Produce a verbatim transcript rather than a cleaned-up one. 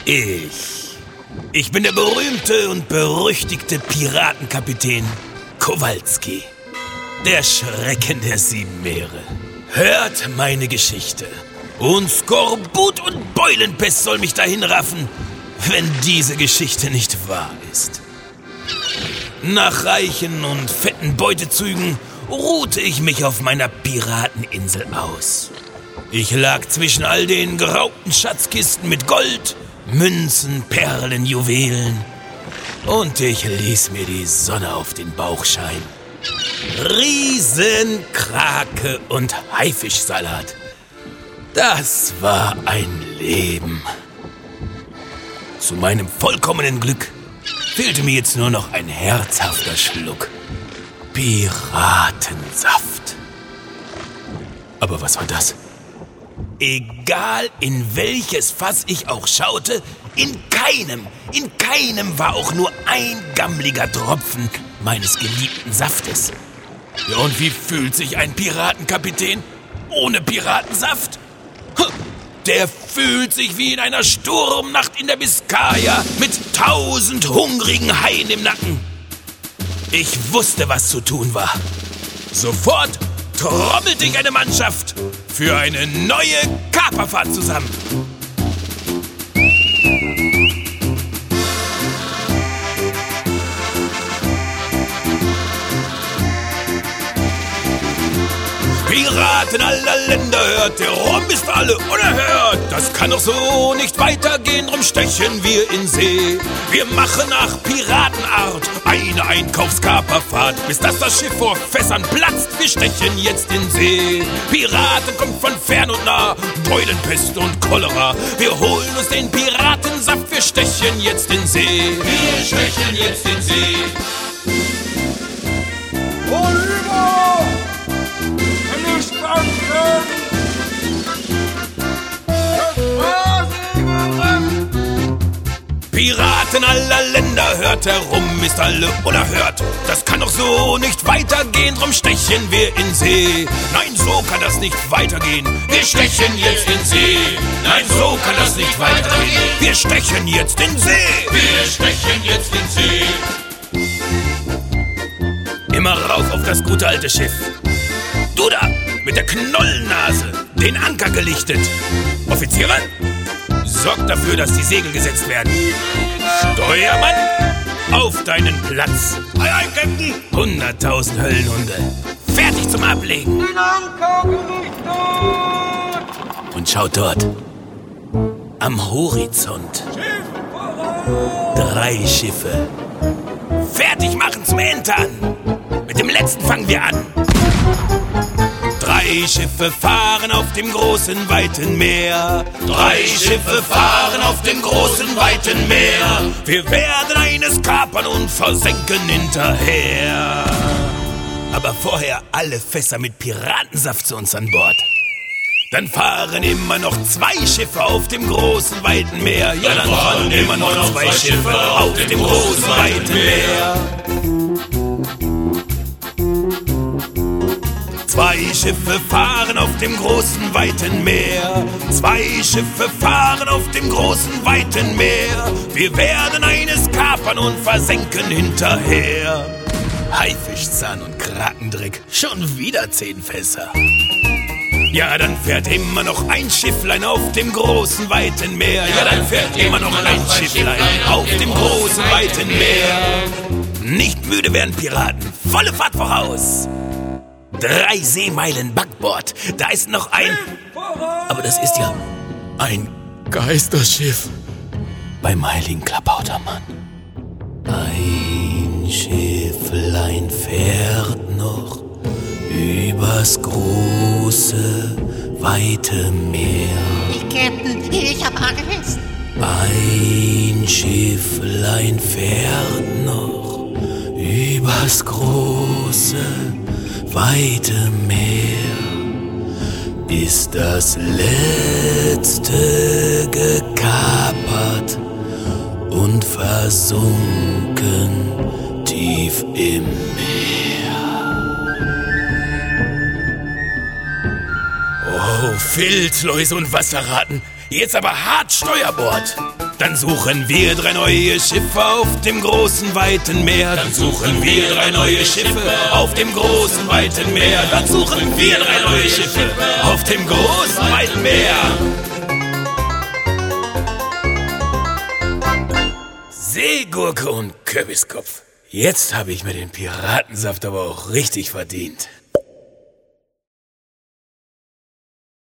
Ich. Ich bin der berühmte und berüchtigte Piratenkapitän Kowalski. Der Schrecken der sieben Meere. Hört meine Geschichte. Und Skorbut und Beulenpest soll mich dahin raffen, wenn diese Geschichte nicht wahr ist. Nach reichen und fetten Beutezügen ruhte ich mich auf meiner Pirateninsel aus. Ich lag zwischen all den geraubten Schatzkisten mit Gold, Münzen, Perlen, Juwelen und ich ließ mir die Sonne auf den Bauch scheinen. Riesenkrake und Haifischsalat. Das war ein Leben. Zu meinem vollkommenen Glück fehlte mir jetzt nur noch ein herzhafter Schluck Piratensaft. Aber was war das? Egal in welches Fass ich auch schaute, in keinem, in keinem war auch nur ein gammliger Tropfen meines geliebten Saftes. Ja, und wie fühlt sich ein Piratenkapitän ohne Piratensaft? Der fühlt sich wie in einer Sturmnacht in der Biskaya mit tausend hungrigen Haien im Nacken. Ich wusste, was zu tun war. Sofort trommelte ich eine Mannschaft für eine neue Kaperfahrt zusammen. Piraten aller Länder hört, der Rum ist alle unerhört. Das kann doch so nicht weitergehen, drum stechen wir in See. Wir machen nach Piratenart eine Einkaufskaperfahrt, bis dass das Schiff vor Fässern platzt. Wir stechen jetzt in See. Piraten kommt von fern und nah, Beulenpest und Cholera. Wir holen uns den Piratensaft, wir stechen jetzt in See. Wir stechen jetzt in See. Vorüber! Piraten aller Länder hört, herum ist alle unerhört. Das kann doch so nicht weitergehen, drum stechen wir in See. Nein, so kann das nicht weitergehen. Wir stechen jetzt in See. Nein, so kann das nicht weitergehen. Wir stechen jetzt in See. Wir stechen jetzt in See. Immer rauf auf das gute alte Schiff. Du da, mit der Knollennase, den Anker gelichtet. Offiziere, sorgt dafür, dass die Segel gesetzt werden. Steuermann, auf deinen Platz. Ei, ei, Captain! Hunderttausend Höllenhunde, fertig zum Ablegen. Den Anker gelichtet! Und schaut dort, am Horizont, Schiff voran! drei Schiffe. Fertig machen zum Entern. Mit dem letzten fangen wir an. Drei Schiffe fahren auf dem großen, weiten Meer. Drei Schiffe fahren auf dem großen, weiten Meer. Wir werden eines kapern und versenken hinterher. Aber vorher alle Fässer mit Piratensaft zu uns an Bord. Dann fahren immer noch zwei Schiffe auf dem großen, weiten Meer. Ja, dann fahren immer noch zwei Schiffe auf dem großen, weiten Meer. Zwei Schiffe fahren auf dem großen, weiten Meer. Zwei Schiffe fahren auf dem großen, weiten Meer. Wir werden eines kapern und versenken hinterher. Haifischzahn und Krakendreck, schon wieder zehn Fässer. Ja, dann fährt immer noch ein Schifflein auf dem großen, weiten Meer. Ja, dann fährt immer noch ein Schifflein auf dem großen, weiten Meer. Nicht müde werden Piraten, volle Fahrt voraus. Drei Seemeilen Backbord, da ist noch ein... Aber das ist ja ein Geisterschiff. Beim heiligen Klabautermann. Ein Schifflein fährt noch übers große, weite Meer. Captain, ich hab Angst. Ein Schifflein fährt noch übers große, weite Meer. Ist das letzte gekapert und versunken tief im Meer. Oh, Filzläuse und Wasserratten, jetzt aber hart Steuerbord. Dann suchen wir drei neue Schiffe auf dem großen, weiten Meer. Dann suchen wir drei neue Schiffe auf dem großen, weiten Meer. Dann suchen wir drei neue Schiffe auf dem großen, weiten Meer. Seegurke und Kürbiskopf. Jetzt habe ich mir den Piratensaft aber auch richtig verdient.